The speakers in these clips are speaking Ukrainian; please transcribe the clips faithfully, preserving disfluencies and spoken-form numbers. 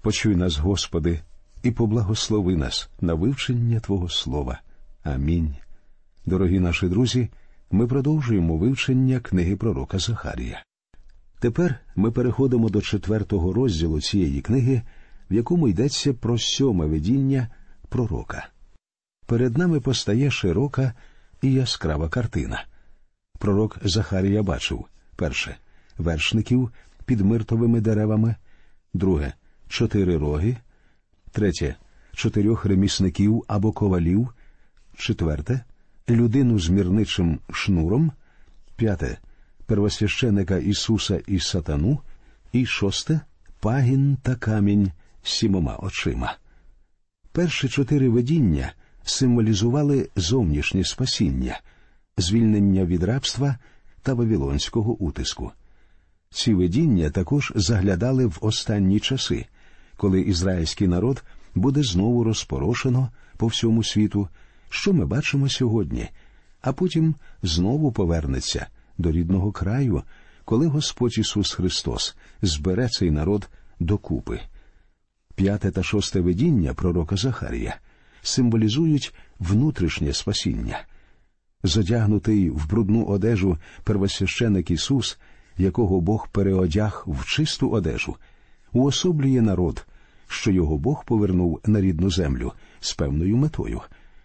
Почуй нас, Господи, і поблагослови нас на вивчення Твого Слова. Амінь. Дорогі наші друзі, ми продовжуємо вивчення книги пророка Захарія. Тепер ми переходимо до четвертого розділу цієї книги, в якому йдеться про сьоме видіння пророка. Перед нами постає широка і яскрава картина. Пророк Захарія бачив: перше – вершників під миртовими деревами, друге – чотири роги, третє – чотирьох ремісників або ковалів, четверте – людину з мірничим шнуром, п'яте – первосвященика Ісуса і сатану, і шосте – пагін та камінь з сімома очима. Перші чотири видіння символізували зовнішнє спасіння, звільнення від рабства та вавилонського утиску. Ці видіння також заглядали в останні часи, коли ізраїльський народ буде знову розпорошено по всьому світу, що ми бачимо сьогодні, а потім знову повернеться до рідного краю, коли Господь Ісус Христос збере цей народ докупи. П'яте та шосте видіння пророка Захарія символізують внутрішнє спасіння. Зодягнутий в брудну одежу первосвященик Ісус, якого Бог переодяг в чисту одежу, уособлює народ, що його Бог повернув на рідну землю з певною метою.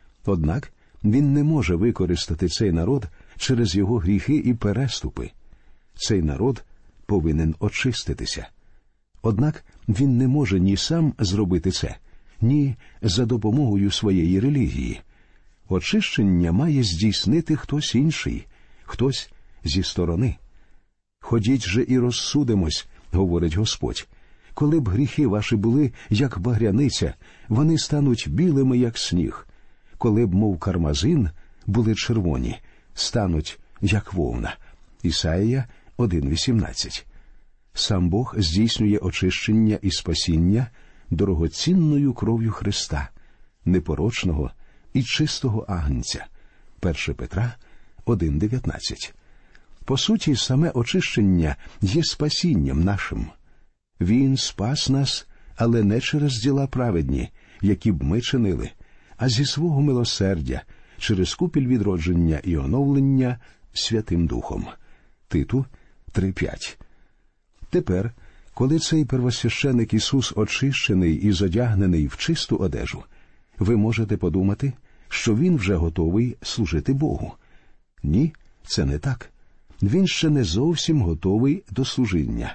Однак він не може використати цей народ через його гріхи і переступи. Цей народ повинен очиститися. Однак він не може ні сам зробити це, ні за допомогою своєї релігії. Очищення має здійснити хтось інший, хтось зі сторони. «Ходіть же і розсудимось», — говорить Господь. «Коли б гріхи ваші були, як багряниця, вони стануть білими, як сніг. Коли б, мов кармазин, були червоні, стануть, як вовна». Ісаїя один вісімнадцять. Сам Бог здійснює очищення і спасіння дорогоцінною кров'ю Христа, непорочного і чистого агнця. перше Петра один дев'ятнадцять. По суті, саме очищення є спасінням нашим. Він спас нас, але не через діла праведні, які б ми чинили, а зі свого милосердя, через купіль відродження і оновлення Святим Духом. Титу три п'ять. Тепер, коли цей первосвященик Ісус очищений і зодягнений в чисту одежу, ви можете подумати, що Він вже готовий служити Богу. Ні, це не так. Він ще не зовсім готовий до служіння.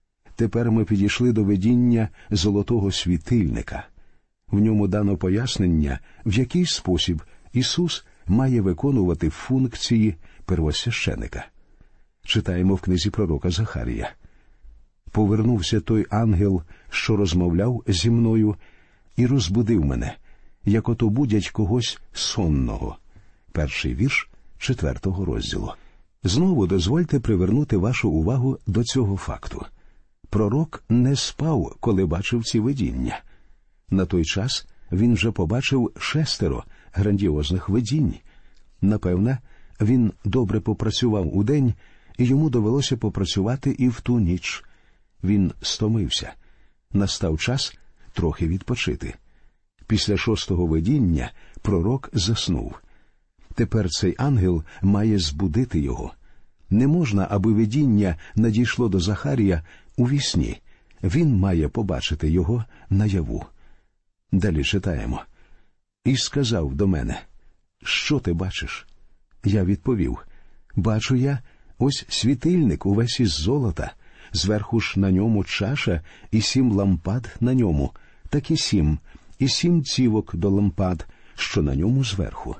Тепер ми підійшли до видіння золотого світильника. В ньому дано пояснення, в який спосіб Ісус має виконувати функції первосвященика. Читаємо в книзі пророка Захарія. «Повернувся той ангел, що розмовляв зі мною, і розбудив мене, як ото будять когось сонного». Перший вірш четвертого розділу. Знову дозвольте привернути вашу увагу до цього факту. Пророк не спав, коли бачив ці видіння. На той час він вже побачив шестеро грандіозних видінь. Напевне, він добре попрацював удень, і йому довелося попрацювати і в ту ніч. Він стомився. Настав час трохи відпочити. Після шостого видіння пророк заснув. Тепер цей ангел має збудити його. Не можна, аби видіння надійшло до Захарія у вісні. Він має побачити його наяву. Далі читаємо. «І сказав до мене: що ти бачиш?» Я відповів: «Бачу я, ось світильник увесь із золота, зверху ж на ньому чаша і сім лампад на ньому, так і сім, і сім цівок до лампад, що на ньому зверху».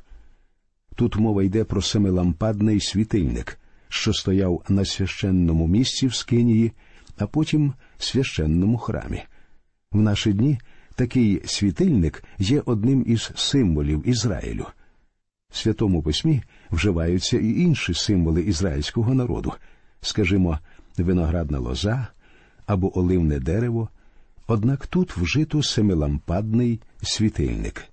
Тут мова йде про семилампадний світильник, що стояв на священному місці в скинії, а потім в священному храмі. В наші дні такий світильник є одним із символів Ізраїлю. В Святому Письмі вживаються і інші символи ізраїльського народу, скажімо, виноградна лоза або оливне дерево, однак тут вжито семилампадний світильник.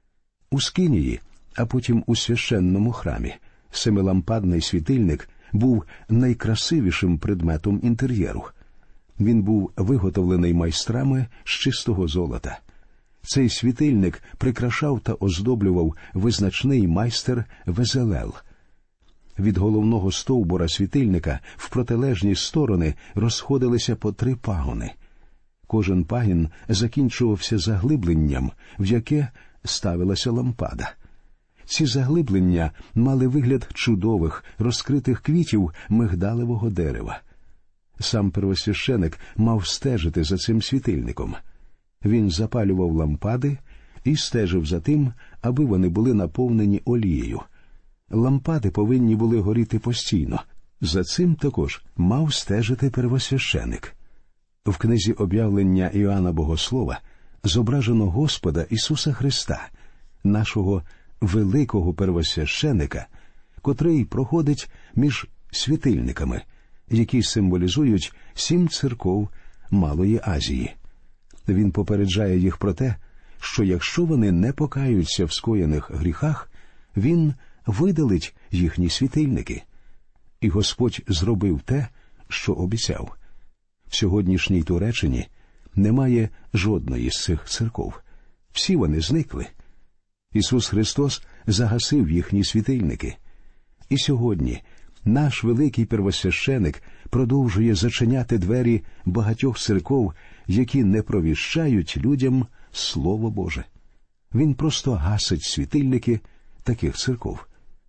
У скинії, а потім у священному храмі, семилампадний світильник був найкрасивішим предметом інтер'єру. Він був виготовлений майстрами з чистого золота. Цей світильник прикрашав та оздоблював визначний майстер Везелел. Від головного стовбура світильника в протилежні сторони розходилися по три пагони. Кожен пагін закінчувався заглибленням, в яке ставилася лампада. Ці заглиблення мали вигляд чудових, розкритих квітів мигдалевого дерева. Сам первосвященик мав стежити за цим світильником. Він запалював лампади і стежив за тим, аби вони були наповнені олією. Лампади повинні були горіти постійно. За цим також мав стежити первосвященик. В книзі об'явлення Іоанна Богослова зображено Господа Ісуса Христа, нашого великого первосвященика, котрий проходить між світильниками, які символізують сім церков Малої Азії. Він попереджає їх про те, що якщо вони не покаються в скоєних гріхах, він видалить їхні світильники. І Господь зробив те, що обіцяв. В сьогоднішній Туреччині немає жодної з цих церков. Всі вони зникли. Ісус Христос загасив їхні світильники. І сьогодні наш великий первосвященик продовжує зачиняти двері багатьох церков, які не провіщають людям Слово Боже. Він просто гасить світильники таких церков.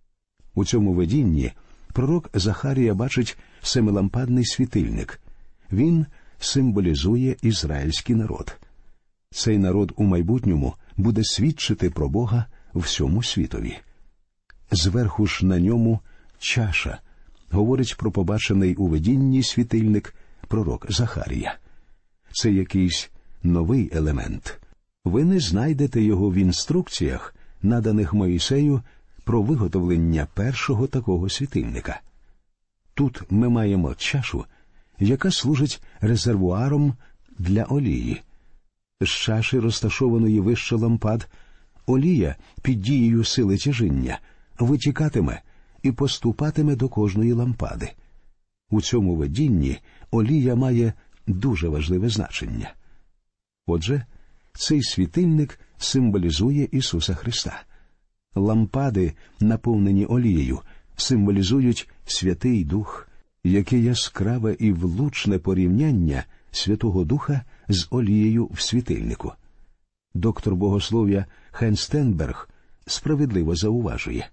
У цьому видінні пророк Захарія бачить семилампадний світильник. Він символізує ізраїльський народ. Цей народ у майбутньому буде свідчити про Бога всьому світові. Зверху ж на ньому чаша говорить про побачений у видінні світильник пророк Захарія. Це якийсь новий елемент. Ви не знайдете його в інструкціях, наданих Моїсею про виготовлення першого такого світильника. Тут ми маємо чашу, яка служить резервуаром для олії. З чаші, розташованої вище лампад, олія під дією сили тяжіння витікатиме і поступатиме до кожної лампади. У цьому видінні олія має дуже важливе значення. Отже, цей світильник символізує Ісуса Христа. Лампади, наповнені олією, символізують Святий Дух, яке яскраве і влучне порівняння Святого Духа з олією в світильнику. Доктор богослов'я Хен Стенберг справедливо зауважує: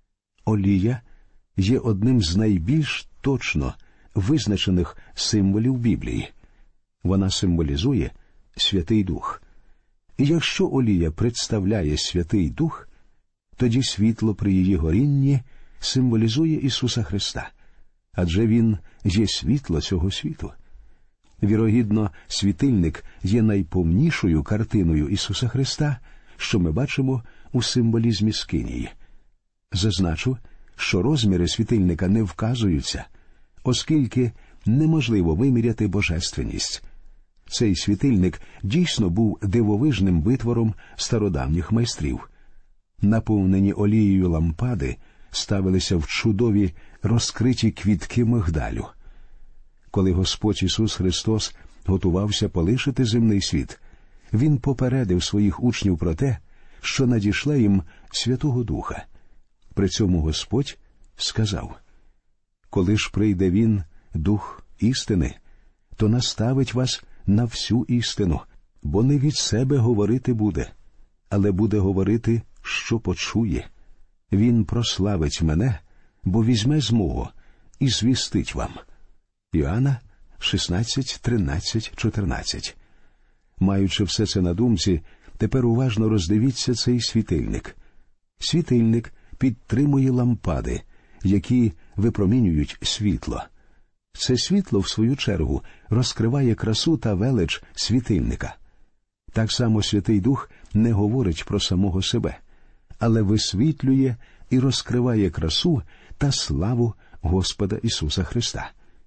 олія є одним з найбільш точно визначених символів Біблії. Вона символізує Святий Дух. І якщо олія представляє Святий Дух, тоді світло при її горінні символізує Ісуса Христа, адже Він є світло цього світу. Вірогідно, світильник є найповнішою картиною Ісуса Христа, що ми бачимо у символізмі скинії. Зазначу, що розміри світильника не вказуються, оскільки неможливо виміряти божественність. Цей світильник дійсно був дивовижним витвором стародавніх майстрів. Наповнені олією лампади ставилися в чудові розкриті квітки мигдалю. Коли Господь Ісус Христос готувався полишити земний світ, Він попередив своїх учнів про те, що надішле їм Святого Духа. При цьому Господь сказав: «Коли ж прийде Він, Дух істини, то наставить вас на всю істину, бо не від себе говорити буде, але буде говорити, що почує. Він прославить мене, бо візьме з мого і звістить вам». Іоанна шістнадцять, тринадцять, чотирнадцять. Маючи все це на думці, тепер уважно роздивіться цей світильник. Світильник підтримує лампади, які випромінюють світло. Це світло, в свою чергу, розкриває красу та велич світильника. Так само Святий Дух не говорить про самого себе, але висвітлює і розкриває красу та славу Господа Ісуса Христа.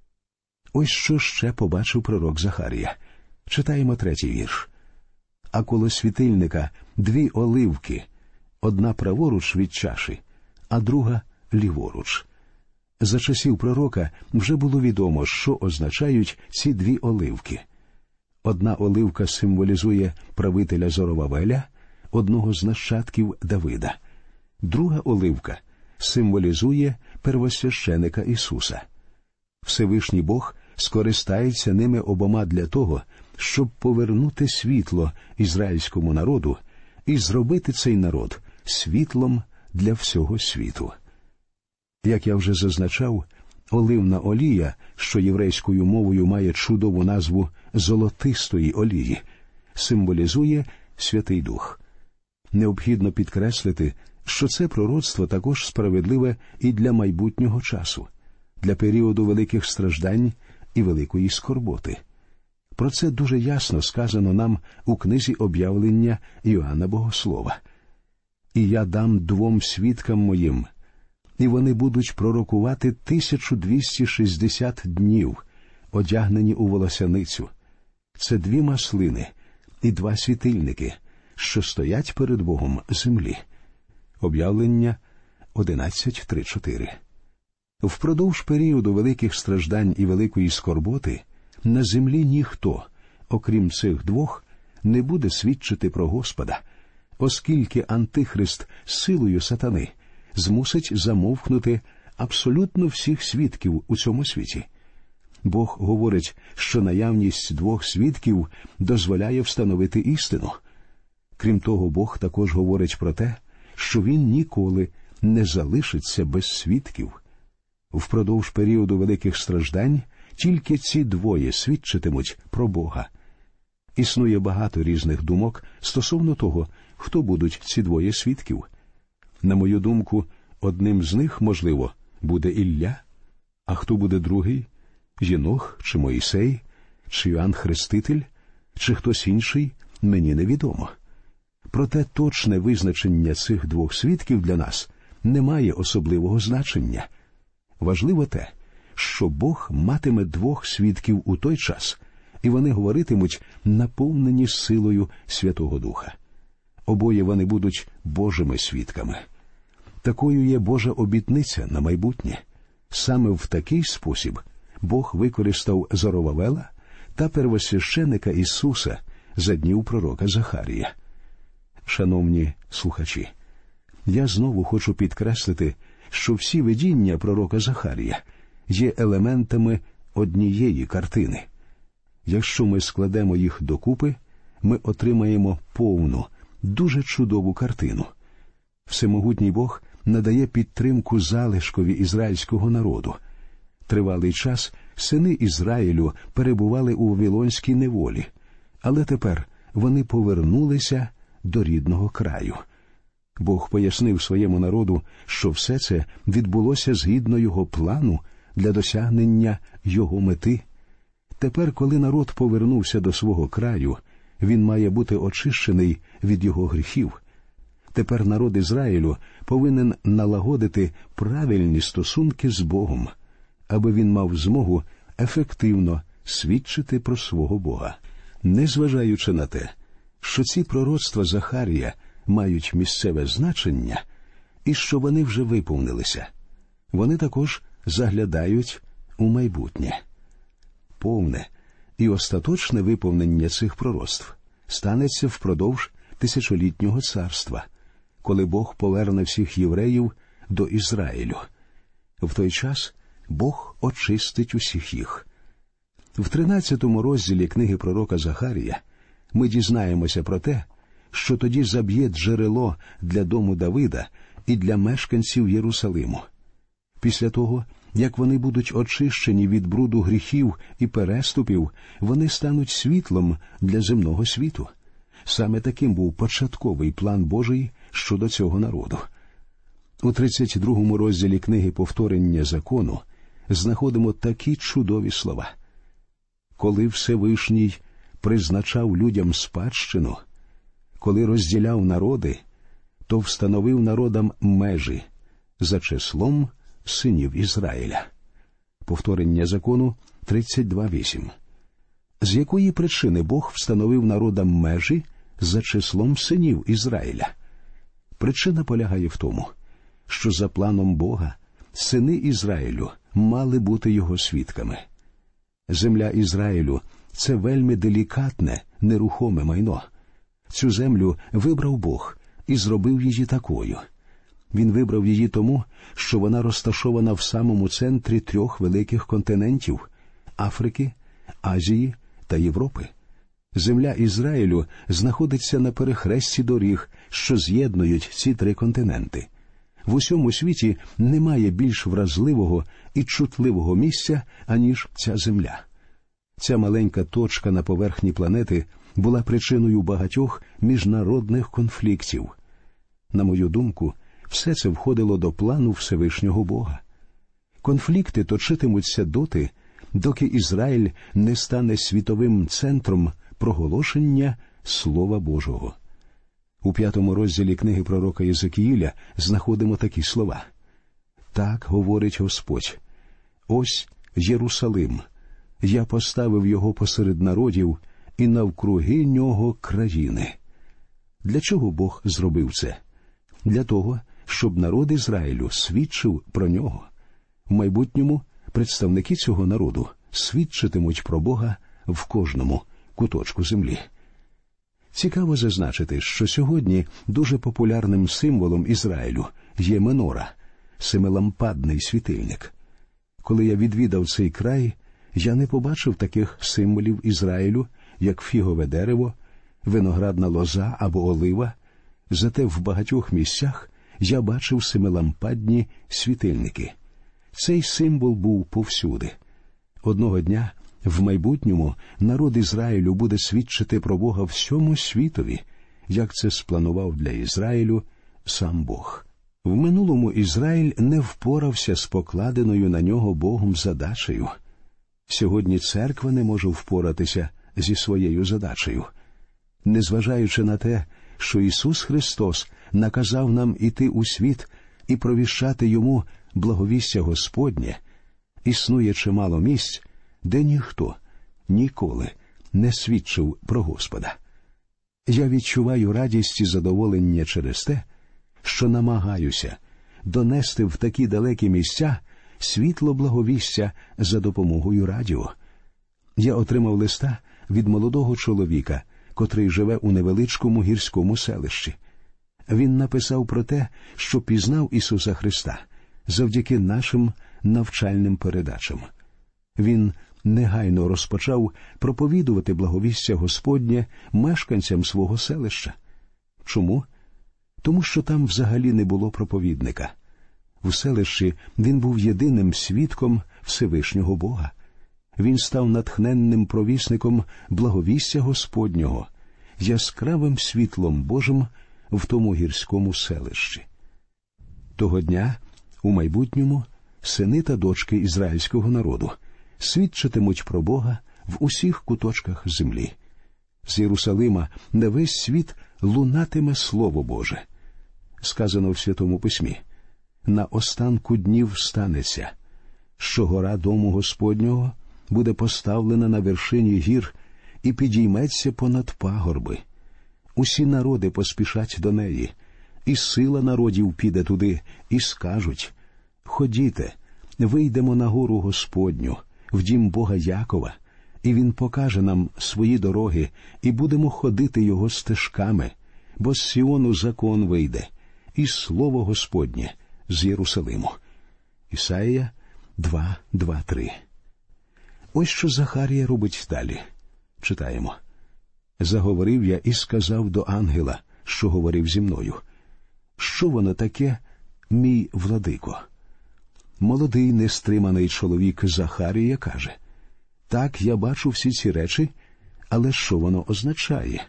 Ось що ще побачив пророк Захарія. Читаємо третій вірш. «А коло світильника дві оливки, одна праворуч від чаші, а друга ліворуч». За часів пророка вже було відомо, що означають ці дві оливки. Одна оливка символізує правителя Зоровавеля, одного з нащадків Давида. Друга оливка символізує первосвященика Ісуса. Всевишній Бог скористається ними обома для того, щоб повернути світло ізраїльському народу і зробити цей народ світлом для всього світу. Як я вже зазначав, оливна олія, що єврейською мовою має чудову назву «золотистої олії», символізує Святий Дух. Необхідно підкреслити, що це пророцтво також справедливе і для майбутнього часу, для періоду великих страждань і великої скорботи. Про це дуже ясно сказано нам у книзі об'явлення Іоанна Богослова. «І я дам двом свідкам моїм, і вони будуть пророкувати тисячу двісті шістдесят днів, одягнені у волосяницю. Це дві маслини і два світильники, що стоять перед Богом землі». Об'явлення одинадцять три чотири. Впродовж періоду великих страждань і великої скорботи на землі ніхто, окрім цих двох, не буде свідчити про Господа, оскільки Антихрист силою сатани змусить замовкнути абсолютно всіх свідків у цьому світі. Бог говорить, що наявність двох свідків дозволяє встановити істину. Крім того, Бог також говорить про те, що Він ніколи не залишиться без свідків. Впродовж періоду великих страждань тільки ці двоє свідчитимуть про Бога. Існує багато різних думок стосовно того, хто будуть ці двоє свідків. На мою думку, одним з них, можливо, буде Ілля, а хто буде другий – Єнох чи Моїсей, чи Йоанн Хреститель, чи хтось інший – мені невідомо. Проте точне визначення цих двох свідків для нас не має особливого значення. Важливо те, що Бог матиме двох свідків у той час, і вони говоритимуть наповнені силою Святого Духа. Обоє вони будуть Божими свідками. Такою є Божа обітниця на майбутнє. Саме в такий спосіб Бог використав Зоровавела та первосвященика Ісуса за днів пророка Захарія. Шановні слухачі, я знову хочу підкреслити, що всі видіння пророка Захарія є елементами однієї картини. Якщо ми складемо їх докупи, ми отримаємо повну, дуже чудову картину. Всемогутній Бог надає підтримку залишкові ізраїльського народу. Тривалий час сини Ізраїлю перебували у вавилонській неволі, але тепер вони повернулися до рідного краю. Бог пояснив своєму народу, що все це відбулося згідно його плану для досягнення його мети. Тепер, коли народ повернувся до свого краю, він має бути очищений від його гріхів. Тепер народ Ізраїлю повинен налагодити правильні стосунки з Богом, аби він мав змогу ефективно свідчити про свого Бога. Незважаючи на те, що ці пророцтва Захарія мають місцеве значення і що вони вже виповнилися, вони також заглядають у майбутнє. Повне і остаточне виповнення цих пророцтв станеться впродовж тисячолітнього царства, коли Бог поверне всіх євреїв до Ізраїлю. В той час Бог очистить усіх їх. В тринадцятому розділі книги пророка Захарія ми дізнаємося про те, що тоді заб'є джерело для дому Давида і для мешканців Єрусалиму. Після того, як вони будуть очищені від бруду гріхів і переступів, вони стануть світлом для земного світу. Саме таким був початковий план Божий щодо цього народу. У тридцять другому розділі книги «Повторення закону» знаходимо такі чудові слова. «Коли Всевишній призначав людям спадщину, коли розділяв народи, то встановив народам межі за числом синів Ізраїля». Повторення закону тридцять два вісім. З якої причини Бог встановив народам межі за числом синів Ізраїля? Причина полягає в тому, що за планом Бога сини Ізраїлю мали бути його свідками. Земля Ізраїлю – це вельми делікатне, нерухоме майно. Цю землю вибрав Бог і зробив її такою. Він вибрав її тому, що вона розташована в самому центрі трьох великих континентів – Африки, Азії та Європи. Земля Ізраїлю знаходиться на перехресті доріг, що з'єднують ці три континенти. В усьому світі немає більш вразливого і чутливого місця, аніж ця земля. Ця маленька точка на поверхні планети була причиною багатьох міжнародних конфліктів. На мою думку, все це входило до плану Всевишнього Бога. Конфлікти точитимуться доти, доки Ізраїль не стане світовим центром проголошення Слова Божого. У п'ятому розділі книги пророка Єзекіїля знаходимо такі слова. «Так говорить Господь, ось Єрусалим, я поставив його посеред народів і навкруги нього країни». Для чого Бог зробив це? Для того, щоб народ Ізраїлю свідчив про нього. В майбутньому представники цього народу свідчитимуть про Бога в кожному куточку землі. Цікаво зазначити, що сьогодні дуже популярним символом Ізраїлю є менора – семилампадний світильник. Коли я відвідав цей край, я не побачив таких символів Ізраїлю, як фігове дерево, виноградна лоза або олива, зате в багатьох місцях я бачив семилампадні світильники. Цей символ був повсюди. Одного дня, в майбутньому, народ Ізраїлю буде свідчити про Бога всьому світові, як це спланував для Ізраїлю сам Бог. В минулому Ізраїль не впорався з покладеною на нього Богом задачею. Сьогодні церква не може впоратися зі своєю задачею. Незважаючи на те, що Ісус Христос наказав нам іти у світ і провіщати Йому благовістя Господнє, існує чимало місць, де ніхто ніколи не свідчив про Господа. Я відчуваю радість і задоволення через те, що намагаюся донести в такі далекі місця світло благовістя за допомогою радіо. Я отримав листа від молодого чоловіка, котрий живе у невеличкому гірському селищі. Він написав про те, що пізнав Ісуса Христа завдяки нашим навчальним передачам. Він негайно розпочав проповідувати благовістя Господнє мешканцям свого селища. Чому? Тому що там взагалі не було проповідника. В селищі він був єдиним свідком Всевишнього Бога. Він став натхненним провісником благовістя Господнього, яскравим світлом Божим в тому гірському селищі. Того дня, у майбутньому, сини та дочки ізраїльського народу свідчитимуть про Бога в усіх куточках землі. З Єрусалима на весь світ лунатиме Слово Боже. Сказано в Святому Письмі: «На останку днів станеться, що гора дому Господнього буде поставлена на вершині гір і підійметься понад пагорби. Усі народи поспішать до неї, і сила народів піде туди, і скажуть: ходіте, вийдемо на гору Господню, в дім Бога Якова, і Він покаже нам свої дороги, і будемо ходити Його стежками, бо з Сіону закон вийде, і слово Господнє з Єрусалиму». Ісаїя два, два, три. Ось що Захарія робить далі. Читаємо. «Заговорив я і сказав до ангела, що говорив зі мною: що воно таке, мій владико?» Молодий, нестриманий чоловік Захарія каже: «Так, я бачу всі ці речі, але що воно означає?»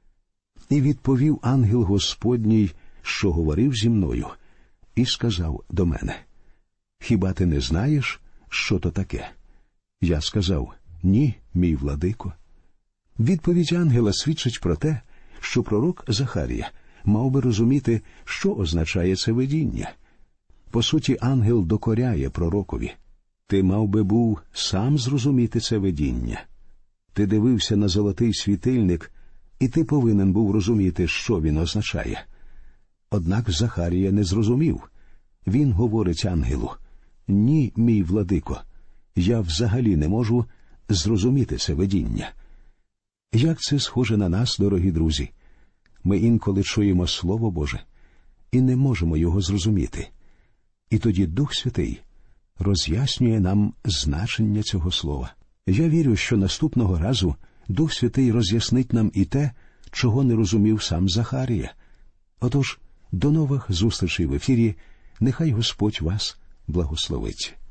І відповів ангел Господній, що говорив зі мною, і сказав до мене: «Хіба ти не знаєш, що то таке?» Я сказав: «Ні, мій владико». Відповідь ангела свідчить про те, що пророк Захарія мав би розуміти, що означає це видіння. По суті, ангел докоряє пророкові. Ти мав би був сам зрозуміти це видіння. Ти дивився на золотий світильник, і ти повинен був розуміти, що він означає. Однак Захарія не зрозумів. Він говорить ангелу: Ні, мій владико, я взагалі не можу зрозуміти це видіння. Як це схоже на нас, дорогі друзі? Ми інколи чуємо Слово Боже і не можемо його зрозуміти. І тоді Дух Святий роз'яснює нам значення цього слова. Я вірю, що наступного разу Дух Святий роз'яснить нам і те, чого не розумів сам Захарія. Отож, до нових зустрічей в ефірі. Нехай Господь вас благословить.